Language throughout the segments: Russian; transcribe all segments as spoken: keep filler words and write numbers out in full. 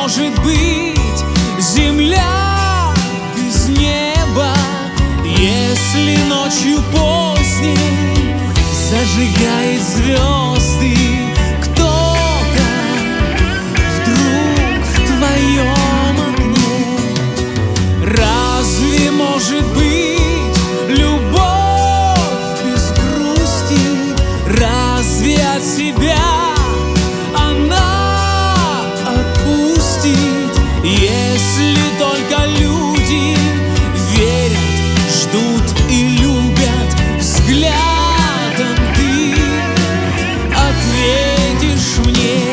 может быть земля без неба, если ночью поздней зажигает звезды кто-то вдруг в твоем окне? Разве может быть любовь без грусти? Разве от себя она отпустит, если только люди верят, ждут и любят взглядом? Ты ответишь мне.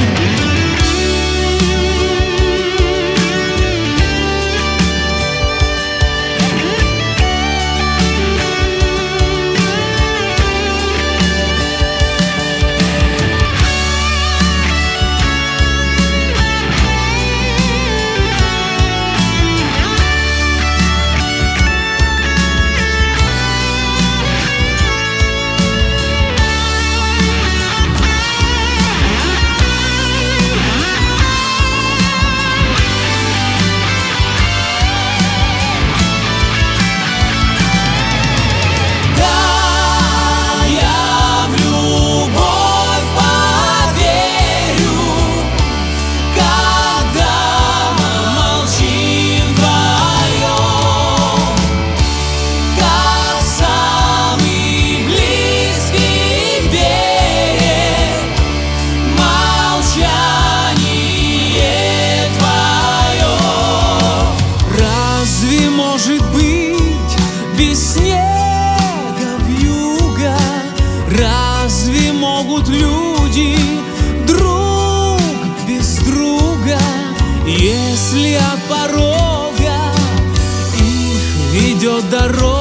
Может быть без снега вьюга? Разве могут люди друг без друга, если от порога их ведет дорога?